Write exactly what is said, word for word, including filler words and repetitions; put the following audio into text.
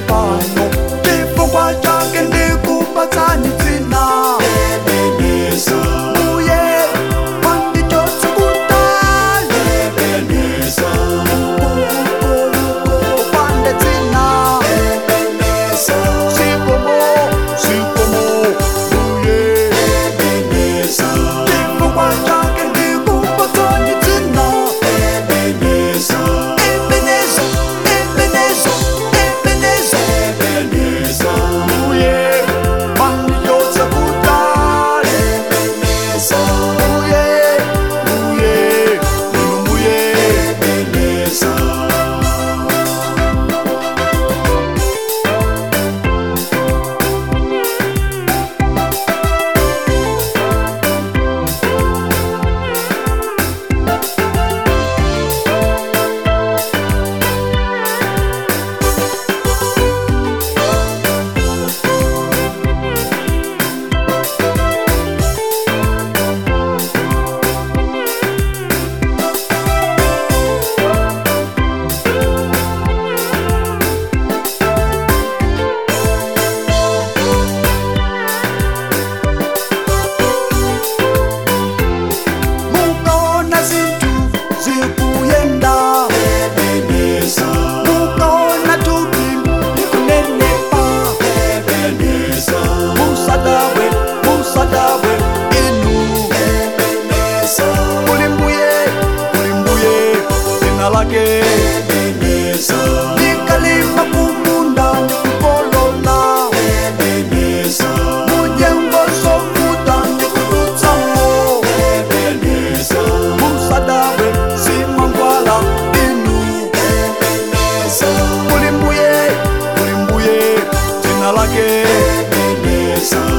pano chifukwa chake ndikupatsani dzina Ebeneza. Uye wandichotsa kutali Ebeneza. Upande dzina Ebeneza. Sikomo, sikomo, uye Ebeneza. Chifukwa chake ndikupatsani dzina Ebeneza. Ebeneza, Ebeneza, Ebeneza, Ebeneza. Uye wandichotsa kutali Ebeneza. Uye, uye, uye Ebeneza. Mukaona zinthu zikuyenda Ebeneza. Mukaona thupi likunenepa Ebeneza. Musadabwe, musadabwe inu Ebeneza. Kuli mbuye, kuli mbuye dzina lake Ebeneza. Likalima kumunda ndikukolola Ebeneza. Mujengo sofuta ndikudutsamo Ebeneza. Musadabwe simangwala inu Ebeneza. Kuli mbuye, kuli mbuye dzina lake Ebeneza.